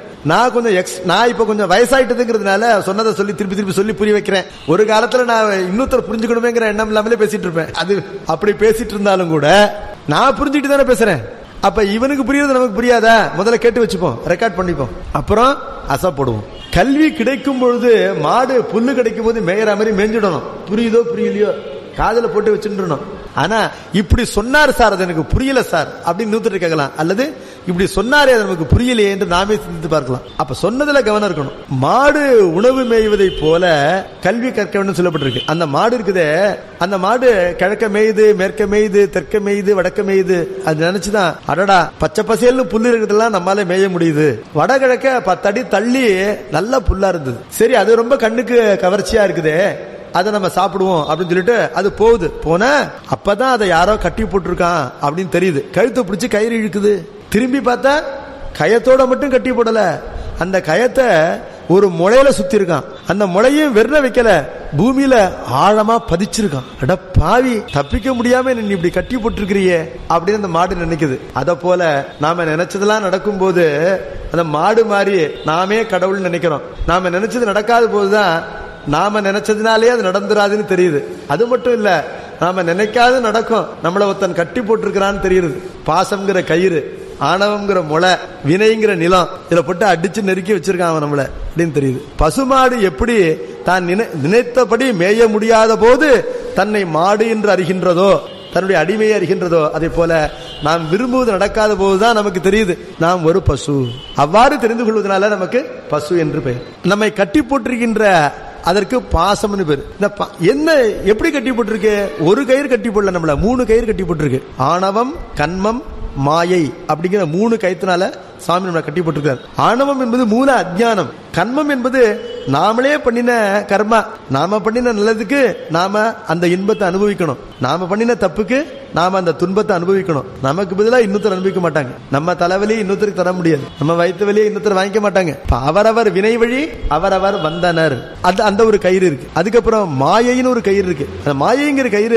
நான் இப்ப கொஞ்சம் வயசாயிட்டதுங்கிறதுனால சொன்னதை சொல்லி திருப்பி சொல்லி புரிய வைக்கிறேன். ஒரு காலத்துல நான் இன்னொருத்தர் புரிஞ்சுக்கணுமேங்கிற எண்ணம் இல்லாமலே பேசிட்டு இருப்பேன். அது அப்படி பேசிட்டு இருந்தாலும் கூட நான் புரிஞ்சுட்டு தானே பேசுறேன். அப்ப இவனுக்கு புரியுறது நமக்கு புரியாதா? முதல்ல கேட்டு வச்சுப்போம், ரெக்கார்ட் பண்ணிப்போம், அப்புறம் அசை போடுவோம். கல்வி கிடைக்கும் பொழுது மாடு புல்லு கிடைக்கும் போது மேயற மாதிரி மேஞ்சிடணும். புரியுதோ புரியலையோ காதல போட்டு வச்சுடணும். ஆனா இப்படி சொன்னார் சார், அது எனக்கு புரியல சார் அப்படின்னு நூத்திட்டு கேட்கலாம். அல்லது இப்படி சொன்னாரே அது நமக்கு புரியலையே என்று நாமே சிந்தித்து பார்க்கலாம். அப்ப சொன்னதுல கவனம் இருக்கணும். மாடு உணவு மேய்வதை போல கல்வி கற்க வேண்டும் சொல்லப்பட்டிருக்கு. அந்த மாடு இருக்குதே, அந்த மாடு கிழக்க மேயுது, மேற்க மேயுது, தெற்க மேயுது, வடக்க மேயுது. அது நினைச்சுதான் அடடா பச்சை பசேல்னு புல்லு இருக்கிறதெல்லாம் நம்மளால மேய முடியுது. வடகிழக்க 10 அடி தள்ளி நல்ல புல்லா இருந்தது. சரி, அது ரொம்ப கண்ணுக்கு கவர்ச்சியா இருக்குதே, அதை நம்ம சாப்பிடுவோம் அப்படின்னு சொல்லிட்டு அது போகுது. போன அப்பதான் அதை யாரோ கட்டி போட்டிருக்கான் அப்படின்னு தெரியுது. கழுத்தை பிடிச்சி கயிறு இழுக்குது. திரும்பி பார்த்தா கயத்தோட மட்டும் கட்டி போடல, அந்த கயத்தை ஒரு முளையில சுத்தி இருக்கான். அந்த முளையும் வெற வைக்கல, பூமியில ஆழமா பதிச்சிருக்கான். அட பாவி, தப்பிக்க முடியாம நீ இப்படி கட்டி போட்டிருக்கிறியே அப்படின்னு அந்த மாடு நினைக்குது. அத போல நாம நினைச்சதெல்லாம் நடக்கும் போது அந்த மாடு மாதிரி நாமே கடவுள் நினைக்கிறோம். நாம நினைச்சது நடக்காத போதுதான் நாம நினைச்சதுனாலே அது நடந்துராதுன்னு தெரியுது. அது மட்டும் இல்ல, நாம நினைக்காத நடக்கும், நம்மள ஒருத்தன் கட்டி போட்டிருக்கிறான்னு தெரியுது. பாசம்ங்கிற கயிறு, ஆணவம்ங்கிற முளை, வினைங்கிற நிலம், இதை போட்டு அடிச்சு நெருக்கி வச்சிருக்கான் அவன் நம்மள அப்படின்னு தெரியுது. பசுமாடு எப்படி தான் நினைத்தபடி மேய முடியாத போது தன்னை மாடு என்று அறிகின்றதோ, தன்னுடைய அடிமையை அறிகின்றதோ, அதே போல நாம் விரும்புவது நடக்காத போதுதான் நமக்கு தெரியுது நாம் ஒரு பசு. அவ்வாறு தெரிந்து கொள்வதனால நமக்கு பசு என்று பெயர். நம்மை கட்டி போட்டிருக்கின்ற அதற்கு பாசம்னு பேரு. என்ன எப்படி கட்டி போட்டிருக்கு? ஒரு கயிறு கட்டி போடல, நம்மள 3 கயிறு கட்டி போட்டிருக்கு. ஆணவம், கன்மம், மாயை அப்படிங்கிற 3 கயிற்றுனால சாமி நம்மளை கட்டி போட்டிருக்காரு. ஆணவம் என்பது மூல அஜ்ஞானம். கன்மம் என்பது நாமளே பண்ணின கர்மா. நாம பண்ணின நல்லதுக்கு நாம அந்த இன்பத்தை அனுபவிக்கணும், நாம பண்ணின தப்புக்கு நாம அந்த துன்பத்தை அனுபவிக்கணும். நமக்கு பதிலா இன்னொருத்தர் அனுபவிக்க மாட்டாங்க. நம்ம தலைவலியை இன்னொருத்தருக்கு தர முடியாது, நம்ம வயிற்று வலியை இன்னொருத்தர் வாங்கிக்க மாட்டாங்க. அவரவர் வினை வழி அவரவர் வந்தனர், அந்த ஒரு கயிறு இருக்கு. அதுக்கப்புறம் மாயைன்னு ஒரு கயிறு இருக்கு. அந்த மாயைங்கிற கயிறு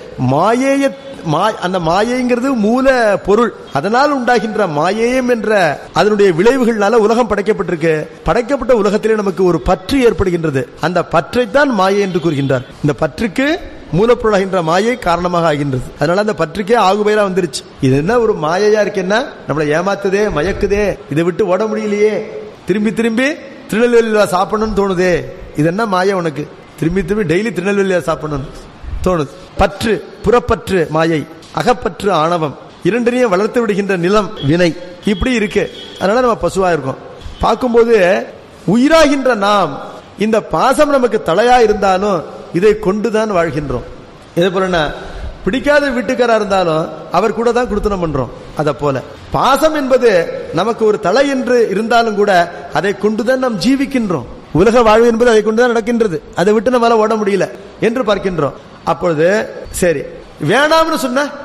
மாயைய அந்த மாயைங்கிறது மூல பொருள். அதனால் உண்டாகின்ற மாயேயம் என்ற அதனுடைய விளைவுகள்னால உலகம் படைக்கப்பட்டிருக்கு. படைக்கப்பட்ட உலகத்திலே நமக்கு ஒரு பற்று ஏற்படுகின்றது. அந்த பற்றைத்தான் மாயை என்று கூறுகின்றார். இந்த பற்றுக்கு மூலப்பொருளாகின்ற மாயை காரணமாக ஆகின்றது. அதனால அந்த பற்றுக்கே ஆகுபயிரா வந்துருச்சு. இது என்ன ஒரு மாயையா இருக்குன்னா, நம்மளை ஏமாத்துதே, மயக்குதே, இதை விட்டு ஓட முடியலையே, திரும்பி திரும்பி திருநெல்வேலியில சாப்பிடணும்னு தோணுதே, இது என்ன மாயை உனக்கு, திரும்பி திரும்பி டெய்லி திருநெல்வேலியில சாப்பிடணும் தோணுது. பற்று, புறப்பற்று மாயை, அகப்பற்று ஆணவம், இரண்டரையும் வளர்த்து விடுகின்ற நிலம் வினை, இப்படி இருக்கு. அதனால நம்ம பசுவா இருக்கோம். பார்க்கும்போது உயிராகின்ற நாம் இந்த பாசம் நமக்கு தலையா இருந்தாலும் இதை கொண்டுதான் வாழ்கின்றோம். இதே போல பிடிக்காத வீட்டுக்காரா இருந்தாலும் அவர் கூட தான் கொடுத்தனம் பண்றோம். அத போல பாசம் என்பது நமக்கு ஒரு தலை என்று இருந்தாலும் கூட அதை கொண்டுதான் நாம் ஜீவிக்கின்றோம். உலக வாழ்வு என்பது அதை கொண்டுதான் நடக்கின்றது. அதை விட்டு நம்மளால ஓட முடியல என்று பார்க்கின்றோம். அப்பொழுது சரி, வேணாம்னு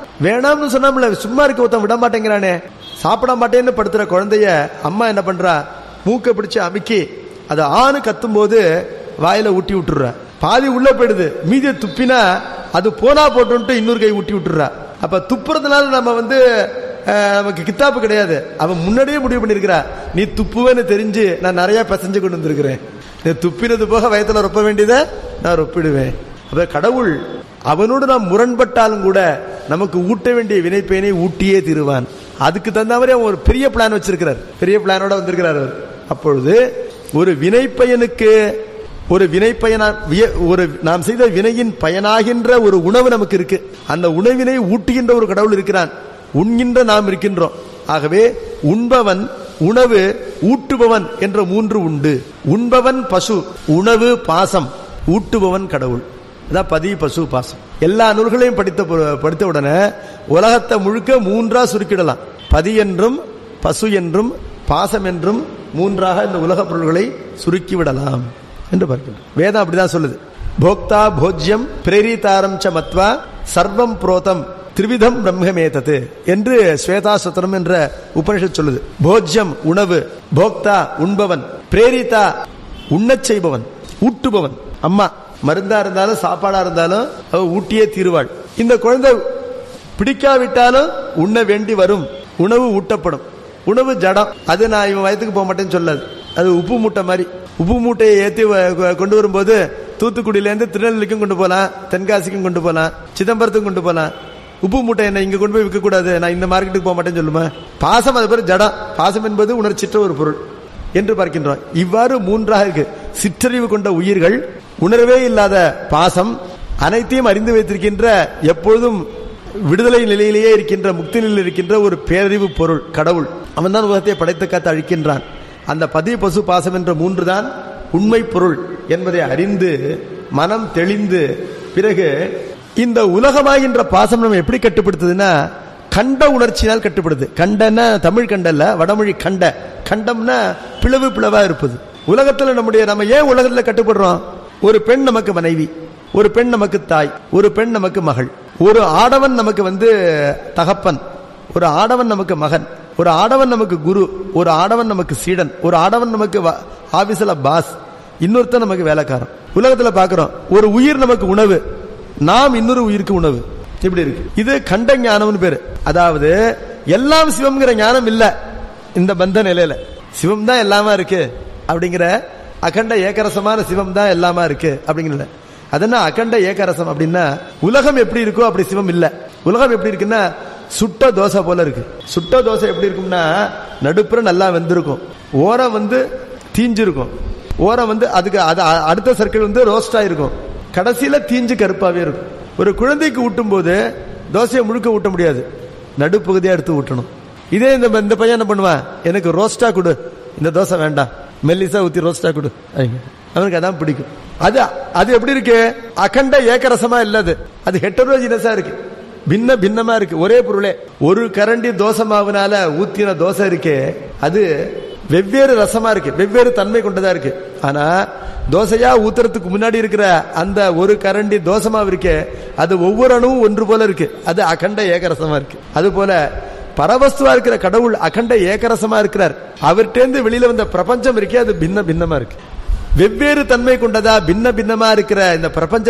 சொன்னா சும்மா இருக்க ஒருத்தன் விட மாட்டேங்கிறானே, சாப்பிட மாட்டேன்னு படுத்துற குழந்தைய அம்மா என்ன பண்றா, மூக்க பிடிச்சு அமுக்கி அதை ஆணு கத்தும் போது வாயில ஊட்டி விட்டுற, பாதி உள்ள போயிடுது, மீதியை துப்பினா அது போனா போட்டு இன்னொரு கை ஊட்டி விட்டுறா. அப்ப துப்புறதுனால நம்ம நமக்கு கித்தாப்பு கிடையாது. அவன் முன்னாடியே முடிவு பண்ணிருக்கிறா, நீ துப்புவேன்னு தெரிஞ்சு நான் நிறைய பசஞ்சு கொண்டு வந்திருக்கிறேன், நீ துப்பினது போக வயத்துல ரொப்ப வேண்டியதை நான் ரொப்பிடுவேன். அப்ப கடவுள் அவனோடு நாம் முரண்பட்டாலும் கூட நமக்கு ஊட்ட வேண்டிய வினைப்பயனை ஊட்டியே தீருவான். அதுக்கு தகுந்த மாதிரி அவன் ஒரு பெரிய பிளான் வச்சிருக்கிறார், பெரிய பிளானோட வந்திருக்கிறார் அவர். அப்பொழுது ஒரு வினைப்பயனுக்கு ஒரு நாம் செய்த வினையின் பயனாகின்ற ஒரு உணவு நமக்கு இருக்கு. அந்த உணவினை ஊட்டுகின்ற ஒரு கடவுள் இருக்கிறான், உண்கின்ற நாம் இருக்கின்றோம். ஆகவே உண்பவன், உணவு, ஊட்டுபவன் என்ற 3 உண்டு. உண்பவன் பசு, உணவு பாசம், ஊட்டுபவன் கடவுள். அதான் பதி, பசு, பாசம். எல்லா நூல்களையும் படித்த உடனே உலகத்தை முழுக்க 3ஆ சுருக்கிடலாம். பதி என்றும் பசு என்றும் பாசம் என்றும் 3ஆக இந்த உலக பொருள்களை சுருக்கி விடலாம் என்று பார்க்கிறோம். வேதம் அப்படிதான் சொல்லுது. போக்தா போஜ்யம் பிரேரிதாரம் ச மத்வா சர்வம் புரோதம் திரிவிதம் பிரம்மேதது என்று ஸ்வேதாஸ்வத்திரம் என்ற உபனிஷத் சொல்லுது. போஜ்யம் உணவு, போக்தா உண்பவன், பிரேரிதா உண்ணச் செய்பவன், ஊட்டுபவன் அம்மா. மருந்தா இருந்தாலும் சாப்பாடா இருந்தாலும் அவ ஊட்டியே தீருவாள். இந்த குழந்தை பிடிக்காவிட்டாலும் உண்ண வேண்டி வரும், உணவு ஊட்டப்படும். உணவு ஜடம், அது நான் இவன் வயத்துக்கு போக மாட்டேன்னு சொல்லாது. அது உப்பு மூட்டை மாதிரி. உப்பு மூட்டையை ஏற்றி கொண்டு வரும்போது தூத்துக்குடியிலேருந்து திருநெல்வேலிக்கும் கொண்டு போகலாம், தென்காசிக்கும் கொண்டு போகலாம், சிதம்பரத்துக்கும் கொண்டு போகலாம். உப்பு மூட்டை என்ன இங்க கொண்டு போய் விற்க கூடாது, நான் இந்த மார்க்கெட்டுக்கு போக மாட்டேன்னு சொல்லுமா. பாசம் அது பேர் ஜடம். பாசம் என்பது உணர்ச்சிற்ற ஒரு பொருள் என்று பார்க்கின்றோம். இவ்வாறு 3ஆக இருக்கு. சிற்றறிவு கொண்ட உயிர்கள், உணர்வே இல்லாத பாசம், அனைத்தையும் அறிந்து வைத்திருக்கின்ற, எப்பொழுதும் விடுதலை நிலையிலேயே இருக்கின்ற, முக்தி நிலையில் இருக்கின்ற ஒரு பேரறிவு பொருள் கடவுள். அவன் தான் உலகத்தை படைத்து காத்து அழிக்கின்றான். அந்த பதி, பசு, பாசம் என்ற 3 தான் உண்மை பொருள் என்பதை அறிந்து மனம் தெளிந்து பிறகு இந்த உலகமாகின்ற பாசம் நம்ம எப்படி கட்டுப்படுத்துதுன்னா, கண்ட உணர்ச்சியினால் கட்டுப்படுது. கண்டன்னா தமிழ் கண்டல்ல, வடமொழி கண்ட. கண்டம்னா பிளவு பிளவா இருப்பது. உலகத்துல நம்ம ஏன் உலகத்துல கட்டுப்படுறோம்? ஒரு பெண் நமக்கு மனைவி, ஒரு பெண் நமக்கு தாய், ஒரு பெண் நமக்கு மகள், ஒரு ஆடவன் நமக்கு தகப்பன், ஒரு ஆடவன் நமக்கு மகன், ஒரு ஆடவன் நமக்கு குரு, ஒரு ஆடவன் நமக்கு சீடன், ஒரு ஆடவன் நமக்கு ஆபீஸ்ல பாஸ், இன்னொருத்தன் நமக்கு வேலைக்காரன். உலகத்துல பாக்குறோம், ஒரு உயிர் நமக்கு உணவு, நாம் இன்னொரு உயிருக்கு உணவு. இப்படி இருக்கு. இது கண்ட ஞானம்னு பேரு. அதாவது எல்லாம் சிவம்ங்கிற ஞானம் இல்ல இந்த பந்த நிலையில. சிவம் தான் எல்லாமா இருக்கு அப்படிங்கிற அகண்ட ஏகரசமான சிவம் தான் எல்லாமா இருக்கு அப்படிங்கிற. அதனா அகண்ட ஏகரசம் அப்படின்னா உலகம் எப்படி இருக்கோ அப்படி சிவம் இல்ல. உலகம் எப்படி இருக்குன்னா சுட்ட தோசை போல இருக்கு. சுட்ட தோசை எப்படி இருக்கும்னா நடுப்புற நல்லா வெந்திருக்கும், ஓரம் வந்து தீஞ்சிருக்கும், ஓரம் வந்து அதுக்கு அடுத்த சர்க்கிள் வந்து ரோஸ்டா இருக்கும், கடைசியில தீஞ்சு கருப்பாவே இருக்கும். ஒரு குழந்தைக்கு ஊட்டும் போது தோசையை முழுக்க ஊட்ட முடியாது, நடுப்பகுதியா எடுத்து ஊட்டணும். இதே இந்த பையன் என்ன பண்ணுவான், எனக்கு ரோஸ்டா கொடு, இந்த தோசை வேண்டாம், மெல்லிசா ஊத்தி ரோஸ்டா கொடு, அவனுக்கு அதான் பிடிக்கும். அது எப்படி இருக்கு, அகண்ட ஏகரசமா இல்லது, அது ஹெட்டரோஜினஸா இருக்கு, பின்னமா இருக்கு. ஒரே பொருளே, ஒரு கரண்டி தோசை மாவுனால ஊத்தின தோசை இருக்கே அது வெவ்வேறு ரசமா இருக்கு, வெவ்வேறு தன்மை கொண்டதா இருக்கு. ஆனா தோசையா ஊத்துறதுக்கு முன்னாடி இருக்கிற அந்த ஒரு கரண்டி தோசை மாவு இருக்கே அது ஒவ்வொரு அணுவும் ஒன்று போல இருக்கு, அது அகண்ட ஏகரசமா இருக்கு. அது போல பரவஸ்துவா இருக்கிற கடவுள் அகண்ட ஏகரசமா இருக்கிறார். அவர்கிட்ட வெளியில வந்த பிரபஞ்சம் இருக்கே அது பின்னமா இருக்கு, வெவ்வேறு தன்மை கொண்டதா பின்னமா இருக்கிற இந்த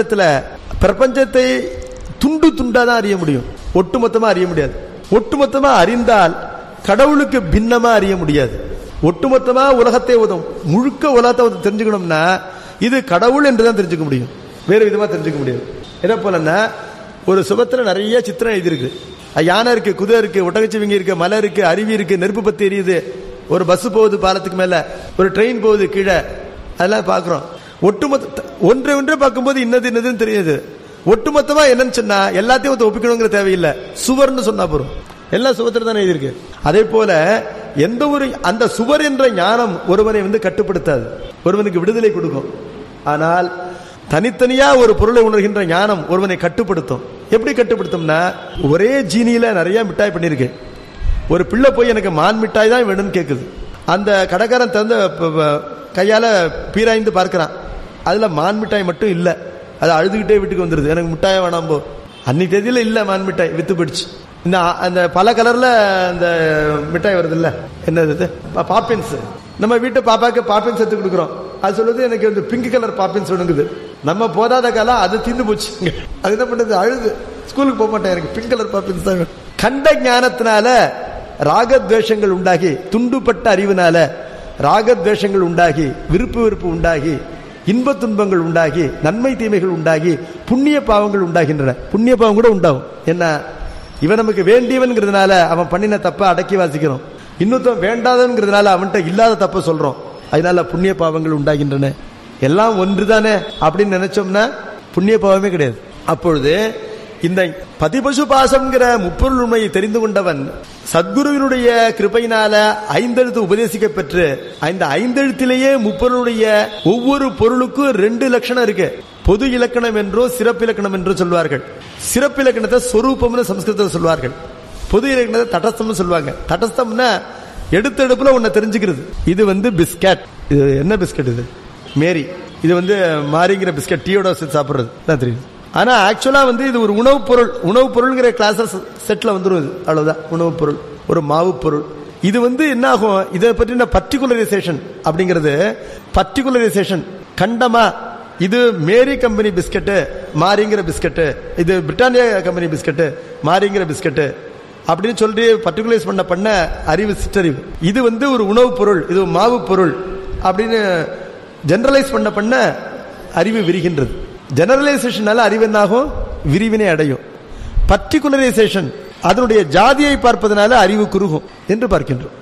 பிரபஞ்சத்தை துண்டு துண்டா தான் அறிய முடியும், ஒட்டுமொத்தமா அறிய முடியாது. ஒட்டுமொத்தமா அறிந்தால் கடவுளுக்கு பின்னமா அறிய முடியாது. ஒட்டுமொத்தமா உலகத்தை முழுக்க உலகத்தை தெரிஞ்சுக்கணும்னா இது கடவுள் என்றுதான் தெரிஞ்சுக்க முடியும், வேறு விதமா தெரிஞ்சுக்க முடியாது. என்ன போலன்னா ஒரு சுபத்துல நிறைய சித்திரம் எழுதியிருக்கு, யானை இருக்கு, குதிரை இருக்கு, ஒட்டகச்சிவிங்கி இருக்கு, மலை இருக்கு, அருவி இருக்கு, நெருப்பு பத்தி எரியுது, ஒரு பஸ் போகுது பாலத்துக்கு மேல, ஒரு ட்ரெயின் போகுது கீழே, அதெல்லாம் பாக்குறோம். ஒட்டுமொத்த ஒன்றை பார்க்கும்போது இன்னதுன்னு தெரியுது. ஒட்டுமொத்தமா என்னன்னு சொன்னா எல்லாத்தையும் ஒப்பிக்கணுங்கிற தேவையில்லை, சுவர்னு சொன்னா போறோம், எல்லாம் சுவத்துல தானே எழுதியிருக்கு. அதே போல எந்த ஒரு அந்த சுவர் என்ற ஞானம் ஒருவனை கட்டுப்படுத்தாது, ஒருவனுக்கு விடுதலை கொடுக்கும். ஆனால் தனித்தனியா ஒரு பொருளை உணர்கின்ற ஞானம் ஒருவனை கட்டுப்படுத்தும். எப்படி கட்டுப்படுத்தும்னா, ஒரே ஜீனியில நிறைய மிட்டாய் பண்ணிருக்கு, ஒரு பிள்ளை போய் எனக்கு மான் மிட்டாய் தான் வேணும்னு கேட்குது, அந்த கடைக்காரன் திறந்த கையால பீராய்ந்து பார்க்கிறான், அதுல மான் மிட்டாய் மட்டும் இல்ல, அது அழுதுகிட்டே வீட்டுக்கு வந்துருது, எனக்கு மிட்டாய வேணாம் போ. அன்னைக்கு தேதியில இல்ல மான் மிட்டாய், வித்து போயிடுச்சு. இந்த அந்த பல கலர்ல அந்த மிட்டாய் வருது இல்ல, என்னது பாப்பின்ஸ், நம்ம வீட்டு பாப்பாக்கு பாப்பின்ஸ் எடுத்து கொடுக்குறோம், அது சொல்லுது எனக்கு பிங்க் கலர் பாப்பின்ஸ் வேணுங்குது. நம்ம போதாத காலம் அது தீர்ந்து போச்சு, அது என்ன பண்றது, அழுது ஸ்கூலுக்கு போக மாட்டேன், எனக்கு பிங்க் கலர் பாப்பின்ஸ் தான். கண்ட ஞானத்தினால ராகத்வேஷங்கள் உண்டாகி, துண்டுபட்ட அறிவினால ராகத்வேஷங்கள் உண்டாகி, விருப்பு உண்டாகி, இன்ப துன்பங்கள் உண்டாகி, நன்மை தீமைகள் உண்டாகி, புண்ணிய பாவங்கள் உண்டாகின்றன. புண்ணிய பாவம் கூட உண்டாகும். என்ன, இவன் நமக்கு வேண்டியவன்கிறதுனால அவன் பண்ணின தப்ப அடக்கி வாசிக்கிறோம், இன்னொருத்தன் வேண்டாதவன்கிறதுனால அவன்கிட்ட இல்லாத தப்ப சொல்றோம், அதனால புண்ணிய பாவங்கள் உண்டாகின்றன. எல்லாம் ஒன்றுதானே அப்படின்னு நினைச்சோம்னா புண்ணிய பாவமே கிடையாது. அப்பொழுது இந்த பதிபசு பாசம்ங்கிற முப்பொருள் உண்மையை தெரிந்து கொண்டவன் சத்குருவினுடைய கிருபையினால ஐந்தெழுத்து உபதேசிக்க பெற்று, இந்த ஐந்தெழுத்திலேயே முப்பொருளுடைய ஒவ்வொரு பொருளுக்கும் 2 லட்சணம் இருக்கு. பொது இலக்கணம் என்றோ சிறப்பு இலக்கணம் என்றோ சொல்வார்கள். சிறப்பு இலக்கணத்தை சொரூபம்னு சம்ஸ்கிருதத்தில் சொல்வார்கள், பொது இலக்கணத்தை தடஸ்தம்னு சொல்லுவாங்க. தடஸ்தம்னா எடுத்தெடுப்புல உன்னை தெரிஞ்சுக்கிறது. இது பிஸ்கட், இது என்ன பிஸ்கட், இது மேரி, இது மாரிங்கிற பிஸ்கட், டீயோட சாப்பிடுறது தான் தெரியும். ஆனா ஆக்சுவலா இது ஒரு உணவுப் பொருள், உணவுப் பொருள்ங்கிற கிளாஸ் செட்ல வந்துடும். அவ்வளவுதான் உணவுப் பொருள், ஒரு மாவு பொருள். இது என்ன ஆகும், இதை பற்றின பர்டிகுலரைசேஷன் அப்படிங்கிறது, பர்டிகுலரைசேஷன் கண்டமா, இது மேரி கம்பெனி பிஸ்கட்டு மாரிங்கிற பிஸ்கட்டு, இது பிரிட்டானியா கம்பெனி பிஸ்கட்டு மாரிங்கிற பிஸ்கட்டு அப்படின்னு சொல்லி பர்டிகுலரைஸ் பண்ண அறிவு சிற்றறிவு. இது ஒரு உணவுப் பொருள், இது மாவு பொருள் அப்படின்னு ஜெனரலைஸ் பண்ண அறிவு விரிகின்றது. ஜெனரலைசேஷனால அறிவு என்னாகும், விரிவினை அடையும். பர்டிகுலரைசேஷன் அதனுடைய ஜாதியை பார்ப்பதனால அறிவு குறுகும் என்று பார்க்கின்றோம்.